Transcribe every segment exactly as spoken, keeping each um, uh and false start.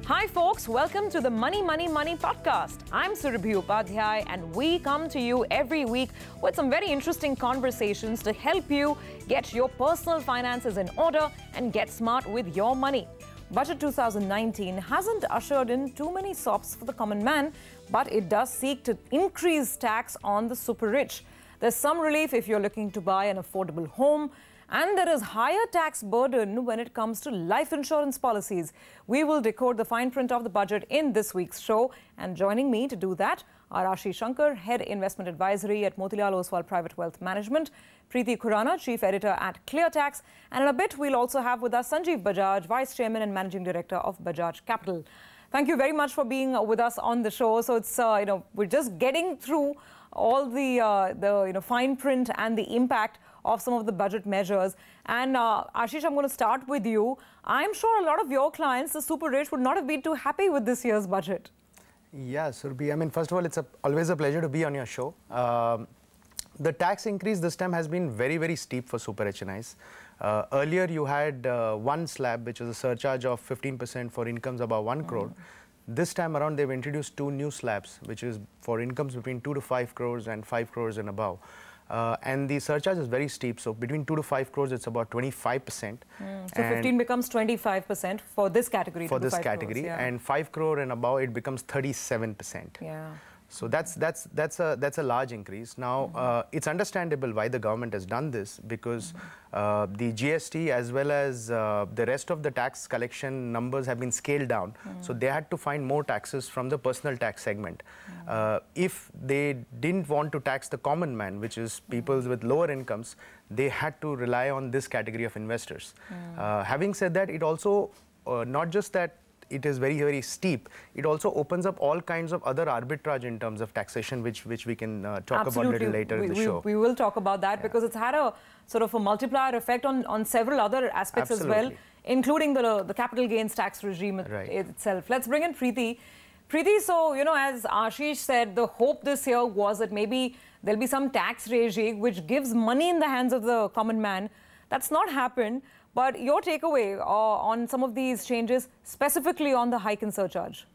Hi folks, welcome to the Money Money Money podcast. I'm Surabhi Upadhyay and we come to you every week with some very interesting conversations to help you get your personal finances in order and get smart with your money. Budget twenty nineteen hasn't ushered in too many sops for the common man, but it does seek to increase tax on the super rich. There's some relief if you're looking to buy an affordable home, and there is higher tax burden when it comes to life insurance policies. We will decode the fine print of the budget in this week's show. And joining me to do that are Ashish Shankar, Head Investment Advisory at Motilal Oswal Private Wealth Management, Preeti Khurana, Chief Editor at ClearTax, and in a bit we'll also have with us Sanjeev Bajaj, Vice Chairman and Managing Director of Bajaj Capital. Thank you very much for being with us on the show. So it's, uh, you know, we're just getting through all the, uh, the you know, fine print and the impact of some of the budget measures. And uh, Ashish, I'm going to start with you. I'm sure a lot of your clients, the super rich, would not have been too happy with this year's budget. Yeah, Surabhi. I mean, first of all, it's a, always a pleasure to be on your show. Um, the tax increase this time has been very, very steep for super H N Is. Uh, earlier, you had uh, one slab, which was a surcharge of fifteen percent for incomes above one mm. crore. This time around, they've introduced two new slabs, which is for incomes between two to five crores and five crores and above. Uh, and the surcharge is very steep. So between two to five crores, it's about twenty-five percent. Mm. So fifteen becomes twenty-five percent for this category. For this category. Crores, yeah. And five crore and above, it becomes thirty-seven percent. Yeah. So that's that's that's a that's a large increase. Now mm-hmm. uh, it's understandable why the government has done this, because mm-hmm. uh, the G S T as well as uh, the rest of the tax collection numbers have been scaled down. Mm-hmm. So they had to find more taxes from the personal tax segment. Mm-hmm. uh, if they didn't want to tax the common man, which is people mm-hmm. with lower incomes, they had to rely on this category of investors. Mm-hmm. uh, having said that, it also uh, not just that it is very, very steep, it also opens up all kinds of other arbitrage in terms of taxation, which which we can uh, talk Absolutely. about a little later we, in the we, show. We will talk about that, yeah. because it's had a sort of a multiplier effect on, on several other aspects Absolutely. as well, including the, the capital gains tax regime right. itself. Let's bring in Preeti. Preeti, so, you know, as Ashish said, the hope this year was that maybe there'll be some tax regime which gives money in the hands of the common man. That's not happened. But your takeaway uh, on some of these changes, specifically on the hike in surcharge?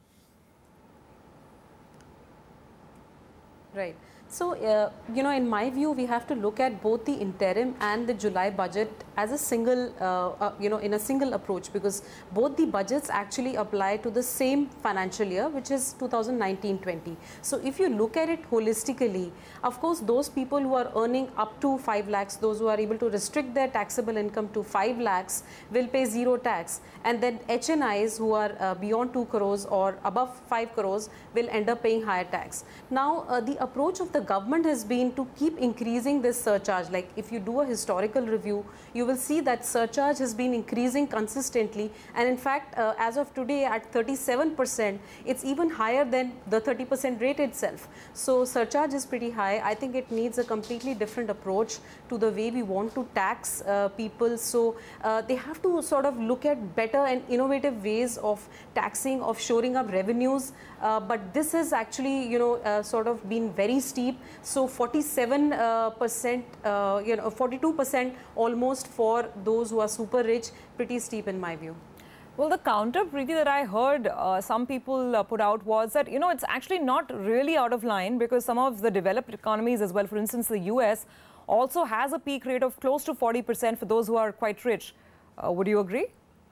Right. So, uh, you know, in my view, we have to look at both the interim and the July budget as a single, uh, uh, you know, in a single approach, because both the budgets actually apply to the same financial year, which is two thousand nineteen twenty. So, if you look at it holistically, of course, those people who are earning up to five lakhs, those who are able to restrict their taxable income to five lakhs will pay zero tax. And then H N Is who are uh, beyond two crores or above five crores will end up paying higher tax. Now, uh, the approach of the government has been to keep increasing this surcharge. Like if you do a historical review, you will see that surcharge has been increasing consistently, and in fact uh, as of today at thirty-seven percent, it's even higher than the thirty percent rate itself. So surcharge is pretty high. I think it needs a completely different approach to the way we want to tax uh, people. So uh, they have to sort of look at better and innovative ways of taxing, of shoring up revenues, uh, but this has actually, you know, uh, sort of been very steep. So forty-seven percent, uh, uh, you know, forty-two percent almost for those who are super rich, pretty steep in my view. Well, the counter, Preeti, that I heard uh, some people uh, put out was that, you know, it's actually not really out of line, because some of the developed economies as well, for instance, the U S also has a peak rate of close to forty percent for those who are quite rich. Uh, would you agree?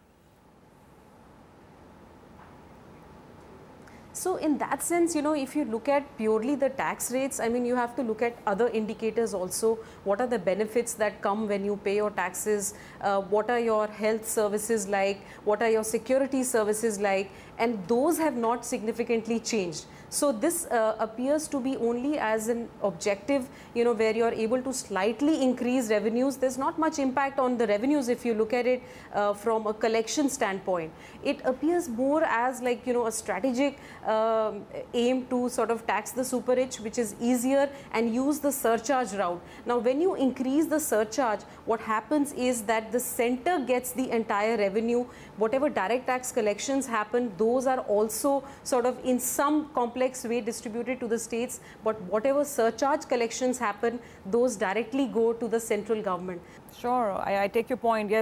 So in that sense, you know, if you look at purely the tax rates, I mean, you have to look at other indicators also. What are the benefits that come when you pay your taxes? Uh, what are your health services like? What are your security services like? And those have not significantly changed. So this uh, appears to be only as an objective, you know, where you're able to slightly increase revenues. There's not much impact on the revenues if you look at it uh, from a collection standpoint. It appears more as like, you know, a strategic uh, aim to sort of tax the super rich, which is easier, and use the surcharge route. Now, when you increase the surcharge, what happens is that the center gets the entire revenue. Whatever direct tax collections happen, those are also sort of in some complex way distributed to the states, but whatever surcharge collections happen, those directly go to the central government. Sure, I, I take your point. Yes,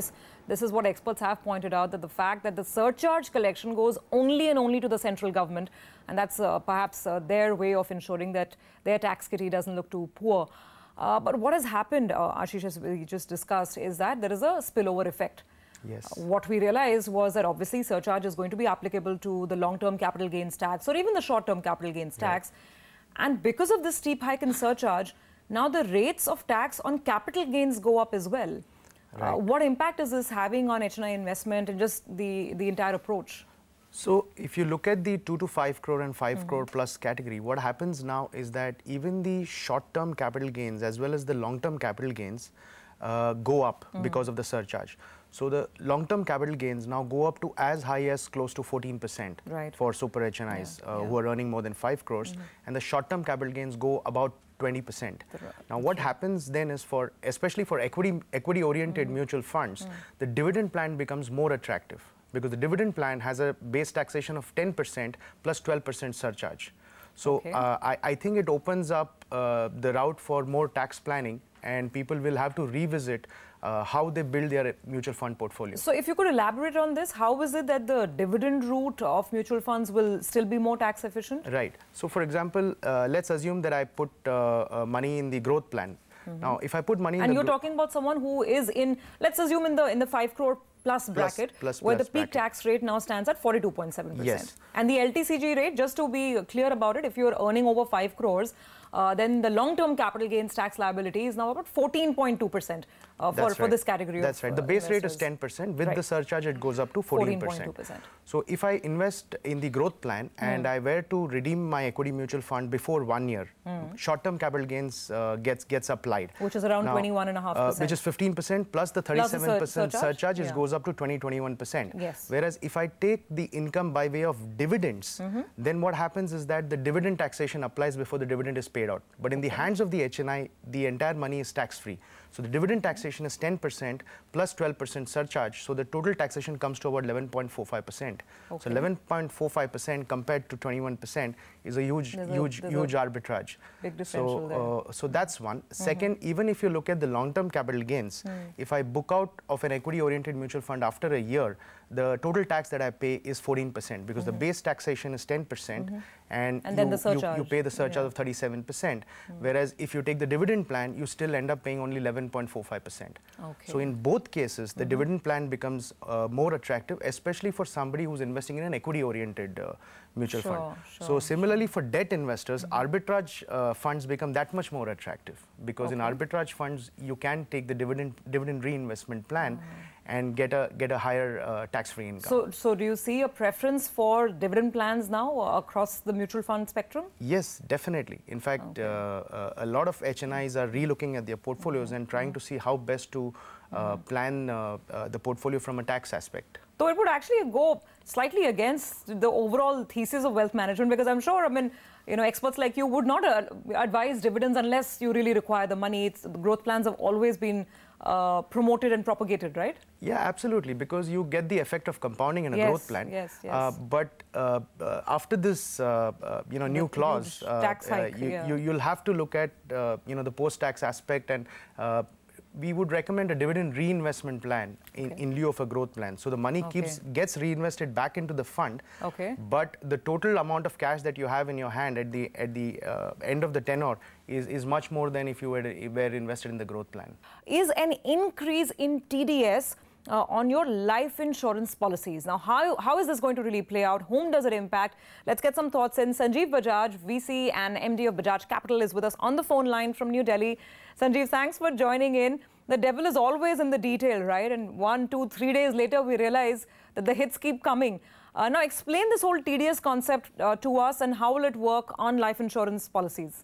this is what experts have pointed out, that the fact that the surcharge collection goes only and only to the central government, and that's uh, perhaps uh, their way of ensuring that their tax kitty doesn't look too poor. Uh, but what has happened, uh, Ashish, as we just discussed, is that there is a spillover effect. Yes. Uh, what we realized was that obviously surcharge is going to be applicable to the long-term capital gains tax or even the short-term capital gains tax. Right. And because of this steep hike in surcharge, now the rates of tax on capital gains go up as well. Right. Uh, what impact is this having on H N I investment and just the, the entire approach? So if you look at the two to five crore and five mm-hmm. crore plus category, what happens now is that even the short-term capital gains as well as the long-term capital gains uh, go up mm-hmm. because of the surcharge. So the long-term capital gains now go up to as high as close to fourteen percent right. for super H N Is yeah. Uh, yeah. who are earning more than five crores, mm-hmm. and the short-term capital gains go about twenty percent. Now what happens then is, for especially for equity equity oriented mm-hmm. mutual funds, mm-hmm. the dividend plan becomes more attractive, because the dividend plan has a base taxation of ten percent plus twelve percent surcharge. So okay. uh, I, I think it opens up uh, the route for more tax planning, and people will have to revisit uh, how they build their mutual fund portfolio. So if you could elaborate on this, how is it that the dividend route of mutual funds will still be more tax efficient? Right. So for example, uh, let's assume that I put uh, uh, money in the growth plan. Mm-hmm. Now, if I put money in and the... And you're talking about someone who is in, let's assume in the in the five crore plus bracket, plus, plus, where plus the peak bracket. tax rate now stands at forty-two point seven percent. Yes. And the L T C G rate, just to be clear about it, if you're earning over five crores, uh, then the long-term capital gains tax liability is now about fourteen point two percent uh, for, right. for this category. That's of, right. The base uh, rate is ten percent. With right. the surcharge, it goes up to fourteen percent. So if I invest in the growth plan and mm. I were to redeem my equity mutual fund before one year, mm. short-term capital gains uh, gets gets applied. Which is around twenty-one point five percent. Uh, which is fifteen percent plus the thirty-seven percent surcharge, surcharge yeah. goes up to twenty, twenty-one percent. Yes. Whereas if I take the income by way of dividends, mm-hmm. then what happens is that the dividend taxation applies before the dividend is paid out. But in the hands of the H N I, the entire money is tax-free. So the dividend taxation is ten percent plus twelve percent surcharge. So the total taxation comes to about eleven point four five percent. Okay. So eleven point four five percent compared to twenty-one percent is a huge, there's huge, a, huge arbitrage. Big differential so, there. Uh, so that's one. Mm-hmm. Second, even if you look at the long-term capital gains, mm. if I book out of an equity-oriented mutual fund after a year, the total tax that I pay is fourteen percent, because mm-hmm. the base taxation is ten percent, mm-hmm. and, and you, then the surcharge. You, you pay the surcharge yeah. of thirty-seven percent. Mm. Whereas if you take the dividend plan, you still end up paying only eleven point four five percent. Okay. So in both cases, the mm-hmm. dividend plan becomes uh, more attractive, especially for somebody who's investing in an equity-oriented uh, mutual sure, fund. Sure, so similarly, sure. for debt investors, mm-hmm. arbitrage uh, funds become that much more attractive, because okay. in arbitrage funds, you can take the dividend dividend reinvestment plan mm-hmm. and get a get a higher uh, tax-free income. So, so do you see a preference for dividend plans now uh, across the mutual fund spectrum? Yes, definitely. In fact, okay. uh, uh, a lot of H N Is are re-looking at their portfolios mm-hmm. and trying mm-hmm. to see how best to uh, mm-hmm. plan uh, uh, the portfolio from a tax aspect. Though it would actually go slightly against the overall thesis of wealth management, because I'm sure, I mean, you know, experts like you would not uh, advise dividends unless you really require the money. It's, the growth plans have always been uh, promoted and propagated, right? Yeah, absolutely, because you get the effect of compounding in a yes, growth plan. Yes, yes. Uh, but uh, uh, after this, uh, uh, you know, the new clause, uh, tax hike, uh, you, yeah. you, you'll have to look at, uh, you know, the post-tax aspect, and uh, we would recommend a dividend reinvestment plan in, okay. in lieu of a growth plan. So the money okay. keeps gets reinvested back into the fund, okay. but the total amount of cash that you have in your hand at the at the uh, end of the tenure is, is much more than if you were, were invested in the growth plan. Is an increase in T D S Uh, on your life insurance policies. Now, how, how is this going to really play out? Whom does it impact? Let's get some thoughts in. Sanjeev Bajaj, V C and M D of Bajaj Capital, is with us on the phone line from New Delhi. Sanjeev, thanks for joining in. The devil is always in the detail, right? And one, two, three days later, we realize that the hits keep coming. Uh, now, explain this whole T D S concept uh, to us, and how will it work on life insurance policies?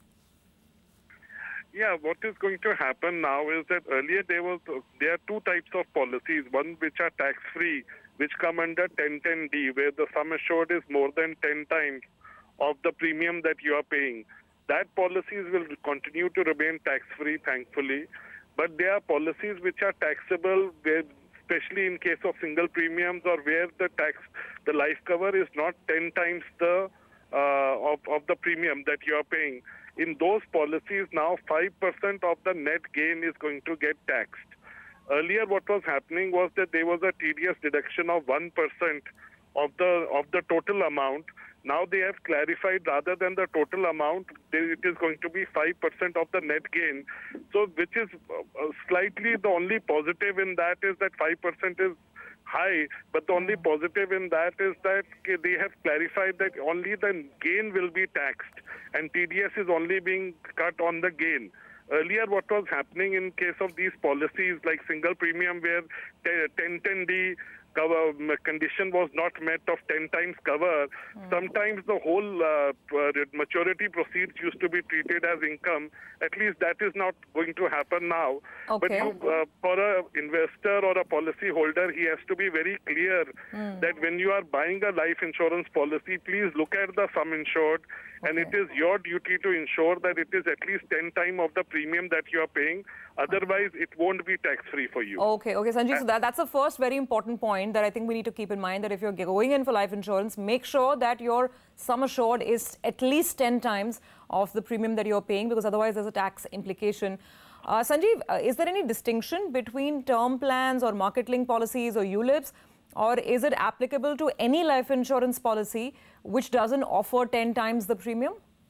Yeah, what is going to happen now is that earlier there was there are two types of policies. One which are tax-free, which come under ten ten D, where the sum assured is more than ten times of the premium that you are paying. That policies will continue to remain tax-free, thankfully. But there are policies which are taxable, where, especially in case of single premiums, or where the tax, the life cover is not ten times the uh, of, of the premium that you are paying. In those policies now, five percent of the net gain is going to get taxed. Earlier, what was happening was that there was a T D S deduction of one percent of the of the total amount. Now they have clarified, rather than the total amount, it is going to be five percent of the net gain. So, which is uh, slightly the only positive in that is that five percent is high, but the only positive in that is that they have clarified that only the gain will be taxed and T D S is only being cut on the gain. Earlier, what was happening in case of these policies like single premium where ten ten D cover condition was not met of ten times cover, mm. sometimes the whole uh, maturity proceeds used to be treated as income. At least that is not going to happen now. Okay. But you, uh, for an investor or a policy holder, he has to be very clear mm. that when you are buying a life insurance policy, please look at the sum insured. Okay. And it is your duty to ensure that it is at least ten times of the premium that you are paying. Otherwise, it won't be tax-free for you. Okay, okay, Sanjeev, so that, that's the first very important point that I think we need to keep in mind, that if you're going in for life insurance, make sure that your sum assured is at least ten times of the premium that you're paying, because otherwise there's a tax implication. Uh, Sanjeev, uh, is there any distinction between term plans or market-linked policies or U L I Ps, or is it applicable to any life insurance policy which doesn't offer ten times the premium?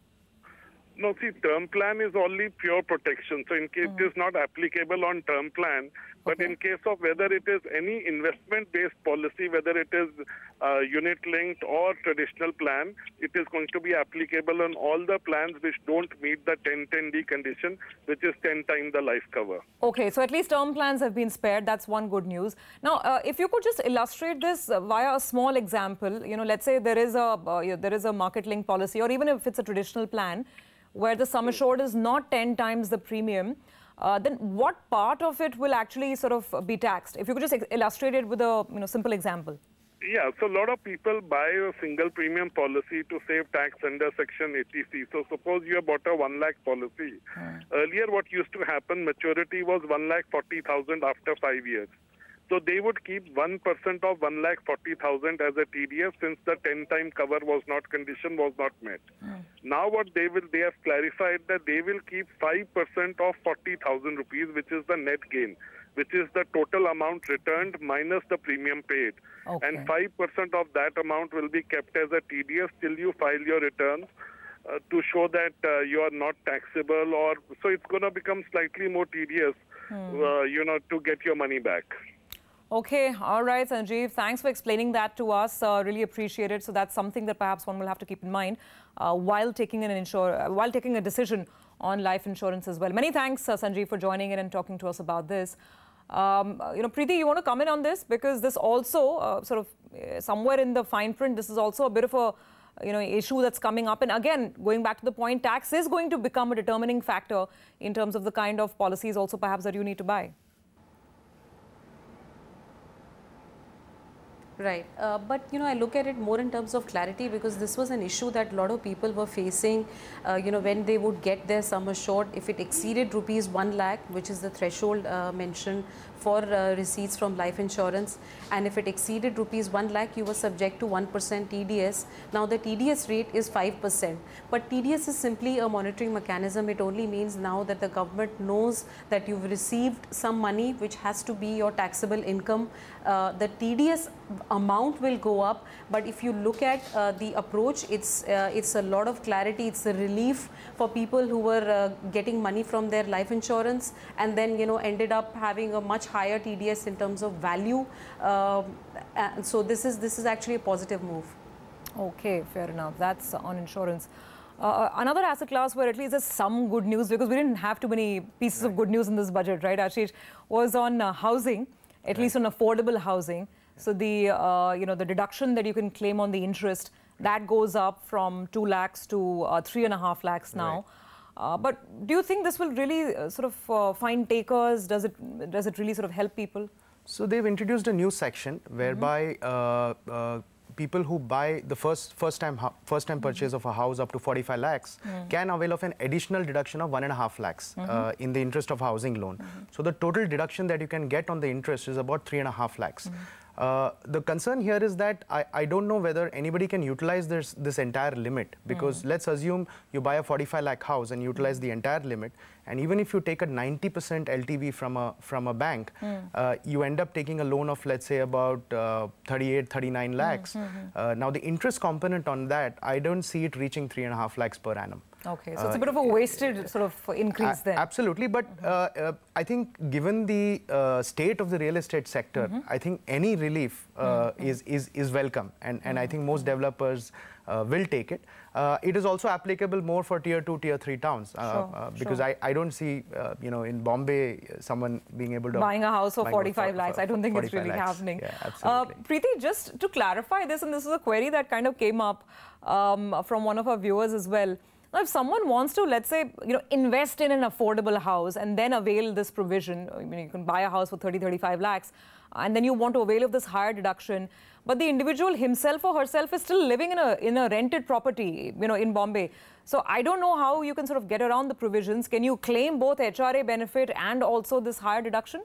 No, see, term plan is only pure protection. So in case mm. it is not applicable on term plan, but okay. in case of whether it is any investment-based policy, whether it is uh, unit-linked or traditional plan, it is going to be applicable on all the plans which don't meet the ten ten D condition, which is ten times the life cover. Okay, so at least term plans have been spared. That's one good news. Now, uh, if you could just illustrate this via a small example, you know, let's say there is a uh, there is a market-linked policy, or even if it's a traditional plan, where the sum assured is not ten times the premium, uh, then what part of it will actually sort of be taxed? If you could just illustrate it with a you know simple example. Yeah, so a lot of people buy a single premium policy to save tax under Section eighty C. So suppose you have bought a one lakh policy. Hmm. Earlier, what used to happen, maturity was one lakh forty thousand after five years. So they would keep one percent of one lakh forty thousand as a T D S, since the ten time cover was not, condition was not met. Mm. Now what they will, they have clarified that they will keep five percent of forty thousand rupees, which is the net gain, which is the total amount returned minus the premium paid. Okay. And five percent of that amount will be kept as a T D S till you file your returns uh, to show that uh, you are not taxable, or so it's going to become slightly more tedious, mm. uh, you know, to get your money back. Okay, all right, Sanjeev. Thanks for explaining that to us. Uh, really appreciate it. So that's something that perhaps one will have to keep in mind uh, while taking an insure, uh, while taking a decision on life insurance as well. Many thanks, uh, Sanjeev, for joining in and talking to us about this. Um, you know, Preeti, you want to comment on this, because this also uh, sort of uh, somewhere in the fine print, this is also a bit of a you know issue that's coming up. And again, going back to the point, tax is going to become a determining factor in terms of the kind of policies also perhaps that you need to buy. Right, uh, but you know I look at it more in terms of clarity, because this was an issue that a lot of people were facing, uh, you know when they would get their sum assured, if it exceeded rupees one lakh, which is the threshold uh, mentioned for uh, receipts from life insurance, and if it exceeded rupees one lakh, you were subject to one percent T D S. Now the T D S rate is five percent, but T D S is simply a monitoring mechanism. It only means now that the government knows that you've received some money which has to be your taxable income. Uh, the T D S amount will go up, but if you look at uh, the approach, it's uh, it's a lot of clarity. It's a relief for people who were uh, getting money from their life insurance and then you know ended up having a much higher T D S in terms of value. Uh, and so this is this is actually a positive move. Okay, fair enough. That's on insurance. Uh, another asset class where at least there's some good news, because we didn't have too many pieces right. of good news in this budget, right, Ashish, was on uh, housing, at right. least on affordable housing. So the uh, you know the deduction that you can claim on the interest, that goes up from two lakhs to uh, three and a half lakhs now. Right. Uh, but do you think this will really uh, sort of uh, find takers? Does it does it really sort of help people? So they've introduced a new section whereby mm-hmm. uh, uh, people who buy the first first time first time purchase mm-hmm. of a house up to forty-five lakhs mm-hmm. can avail of an additional deduction of one and a half lakhs mm-hmm. uh, in the interest of housing loan. Mm-hmm. So the total deduction that you can get on the interest is about three and a half lakhs. Mm-hmm. Uh, the concern here is that I, I don't know whether anybody can utilize this, this entire limit, because mm. let's assume you buy a forty-five lakh house and utilize mm. the entire limit, and even if you take a ninety percent L T V from a from a bank, mm. uh, you end up taking a loan of, let's say, about uh, thirty-eight, thirty-nine lakhs. Mm-hmm. uh, now the interest component on that, I don't see it reaching three and a half lakhs per annum. Okay, so it's a bit of a wasted sort of increase there. Absolutely, but mm-hmm. uh, uh, I think given the uh, state of the real estate sector, mm-hmm. I think any relief uh, mm-hmm. is, is is welcome, and, and mm-hmm. I think most developers uh, will take it. Uh, it is also applicable more for tier two, tier three towns, uh, sure, uh, because sure. I, I don't see, uh, you know, in Bombay, someone being able to... Buying a house for forty-five lakhs, I don't think it's really lakhs. happening. Yeah, absolutely. Uh, Preeti, just to clarify this, and this is a query that kind of came up um, from one of our viewers as well. Now, if someone wants to, let's say, you know, invest in an affordable house and then avail this provision, I mean, you can buy a house for thirty, thirty-five lakhs, and then you want to avail of this higher deduction, but the individual himself or herself is still living in a in a rented property, you know, in Bombay. So I don't know how you can sort of get around the provisions. Can you claim both H R A benefit and also this higher deduction?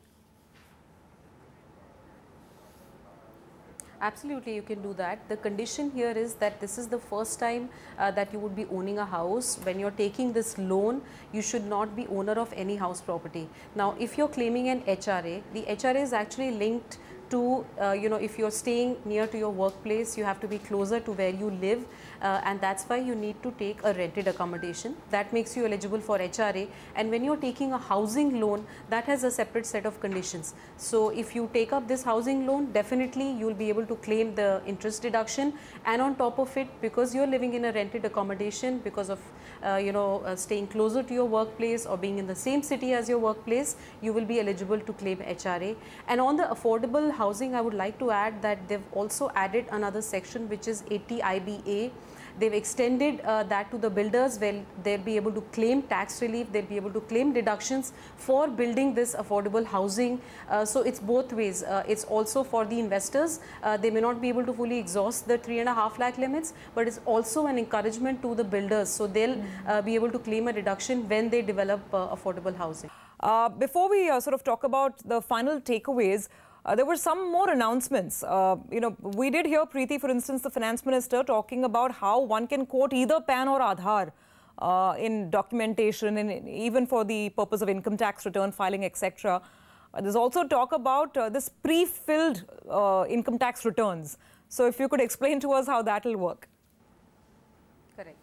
Absolutely, you can do that. The condition here is that this is the first time uh, that you would be owning a house. When you're taking this loan, you should not be owner of any house property. Now, if you're claiming an H R A, the H R A is actually linked to, uh, you know, if you're staying near to your workplace, you have to be closer to where you live, uh, and that's why you need to take a rented accommodation. That makes you eligible for H R A, and when you're taking a housing loan, that has a separate set of conditions. So if you take up this housing loan, definitely you'll be able to claim the interest deduction, and on top of it, because you're living in a rented accommodation, because of uh, you know, uh, staying closer to your workplace or being in the same city as your workplace, you will be eligible to claim H R A. And on the affordable housing, I would like to add that they've also added another section, which is eighty I B A. They've extended uh, that to the builders, where they'll be able to claim tax relief, they'll be able to claim deductions for building this affordable housing. Uh, so it's both ways. Uh, it's also for the investors. Uh, they may not be able to fully exhaust the three and a half lakh limits, but it's also an encouragement to the builders. So they'll uh, be able to claim a deduction when they develop uh, affordable housing. Uh, before we uh, sort of talk about the final takeaways, Uh, there were some more announcements. Uh, you know, we did hear, Preeti, for instance, the finance minister talking about how one can quote either PAN or Aadhaar uh, in documentation, and even for the purpose of income tax return filing, et cetera. Uh, there's also talk about uh, this pre-filled uh, income tax returns. So if you could explain to us how that will work. Correct.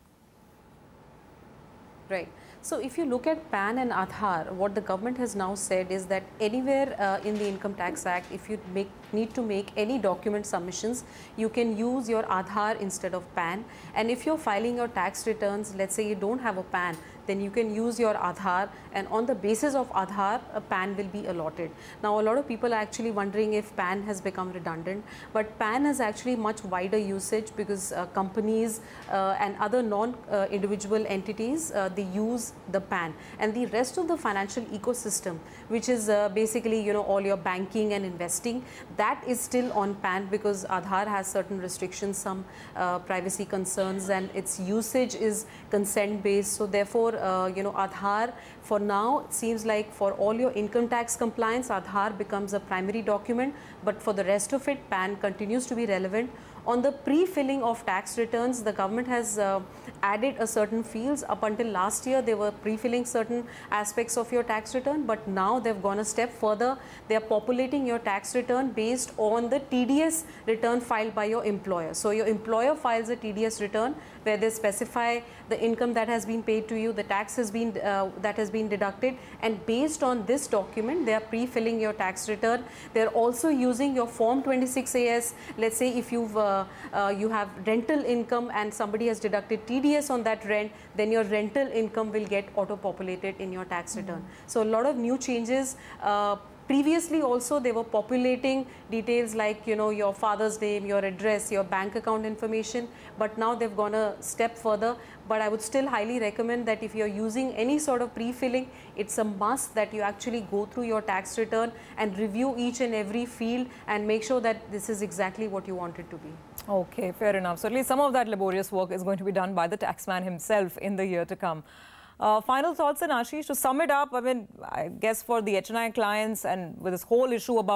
Right. So if you look at PAN and Aadhaar, what the government has now said is that anywhere uh, in the Income Tax Act, if you make, need to make any document submissions, you can use your Aadhaar instead of PAN. And if you're filing your tax returns, let's say you don't have a PAN, then you can use your Aadhaar, and on the basis of Aadhaar, a PAN will be allotted. Now, a lot of people are actually wondering if PAN has become redundant, but PAN is actually much wider usage, because uh, companies uh, and other non-individual uh, entities, uh, they use the PAN, and the rest of the financial ecosystem, which is uh, basically, you know, all your banking and investing, that is still on PAN, because Aadhaar has certain restrictions, some uh, privacy concerns, and its usage is consent based. So therefore, uh, you know, Aadhaar for now, it seems like for all your income tax compliance, Aadhaar becomes a primary document, but for the rest of it, PAN continues to be relevant. On the pre-filling of tax returns, the government has uh, added a certain fields. Up until last year, they were pre-filling certain aspects of your tax return, but now they've gone a step further. They are populating your tax return based on the T D S return filed by your employer. So your employer files a T D S return where they specify the income that has been paid to you, the tax has been uh, that has been deducted, and based on this document, they are pre-filling your tax return. They're also using your Form twenty-six A S. Let's say if you've uh, uh, you have rental income and somebody has deducted T D S on that rent, then your rental income will get auto-populated in your tax return. Mm-hmm. So a lot of new changes. Uh, Previously also they were populating details like, you know, your father's name, your address, your bank account information, but now they've gone a step further. But I would still highly recommend that if you're using any sort of pre-filling, it's a must that you actually go through your tax return and review each and every field and make sure that this is exactly what you want it to be. Okay, fair enough. So at least some of that laborious work is going to be done by the taxman himself in the year to come. Uh, final thoughts, and Ashish, to sum it up, I mean, I guess for the H N I clients and with this whole issue about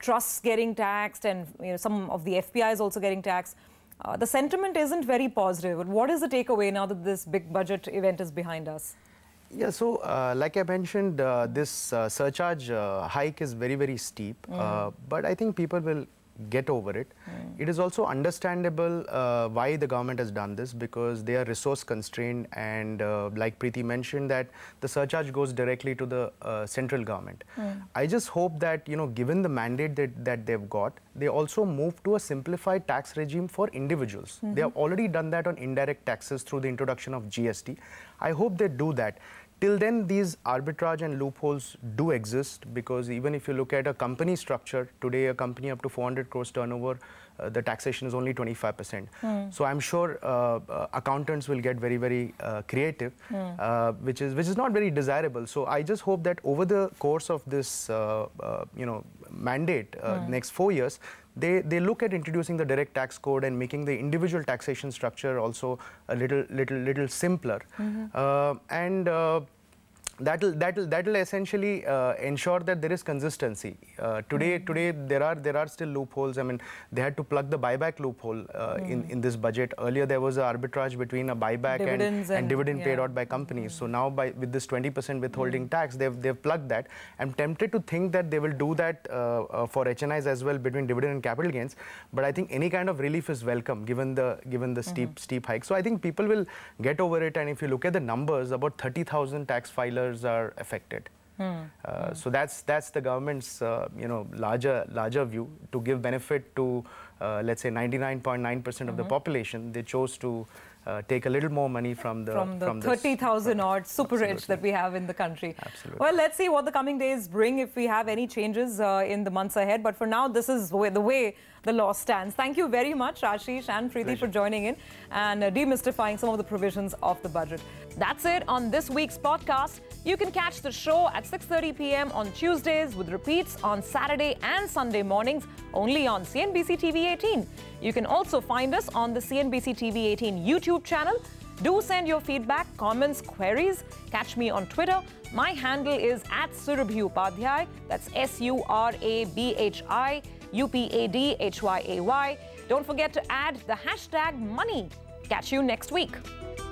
trusts getting taxed and you know, some of the F P Is also getting taxed. Uh, the sentiment isn't very positive. But what is the takeaway now that this big budget event is behind us? Yeah, so uh, like I mentioned, uh, this uh, surcharge uh, hike is very, very steep. Mm. Uh, but I think people will get over it. Mm. It is also understandable uh, why the government has done this, because they are resource constrained, and uh, like Preeti mentioned, that the surcharge goes directly to the uh, central government. Mm. I just hope that, you know, given the mandate that, that they've got, they also move to a simplified tax regime for individuals. Mm-hmm. They have already done that on indirect taxes through the introduction of G S T. I hope they do that. Till then, these arbitrage and loopholes do exist, because even if you look at a company structure, today a company up to four hundred crores turnover, uh, the taxation is only twenty-five percent. Mm. So I'm sure uh, uh, accountants will get very, very uh, creative, mm. uh, which is which is not very desirable. So I just hope that over the course of this, uh, uh, you know, mandate, uh, mm. next four years, they they look at introducing the direct tax code and making the individual taxation structure also a little little little simpler. Mm-hmm. uh, and uh, That'll that'll that'll essentially uh, ensure that there is consistency. Uh, today mm. today there are there are still loopholes. I mean, they had to plug the buyback loophole uh, mm. in in this budget. Earlier there was an arbitrage between a buyback and, and, and dividend yeah. paid out by companies. Mm. So now by with this twenty percent withholding mm. tax, they've they've plugged that. I'm tempted to think that they will do that uh, uh, for H N Is as well, between dividend and capital gains. But I think any kind of relief is welcome given the given the mm-hmm. steep steep hike. So I think people will get over it. And if you look at the numbers, about thirty thousand tax filers are affected. Hmm. Uh, hmm. So that's that's the government's uh, you know larger larger view, to give benefit to uh, let's say ninety-nine point nine percent mm-hmm. of the population. They chose to uh, take a little more money from the from the from thirty thousand odd super Absolutely. rich that we have in the country. Absolutely. Well, let's see what the coming days bring, if we have any changes uh, in the months ahead. But for now, this is the way, the way the law stands. Thank you very much, Ashish and Preeti, for joining in and uh, demystifying some of the provisions of the budget. That's it on this week's podcast. You can catch the show at six thirty p m on Tuesdays, with repeats on Saturday and Sunday mornings, only on C N B C T V eighteen. You can also find us on the C N B C T V eighteen YouTube channel. Do send your feedback, comments, queries. Catch me on Twitter. My handle is at Surabhi Upadhyay. That's S U R A B H I U P A D H Y A Y. Don't forget to add the hashtag money. Catch you next week.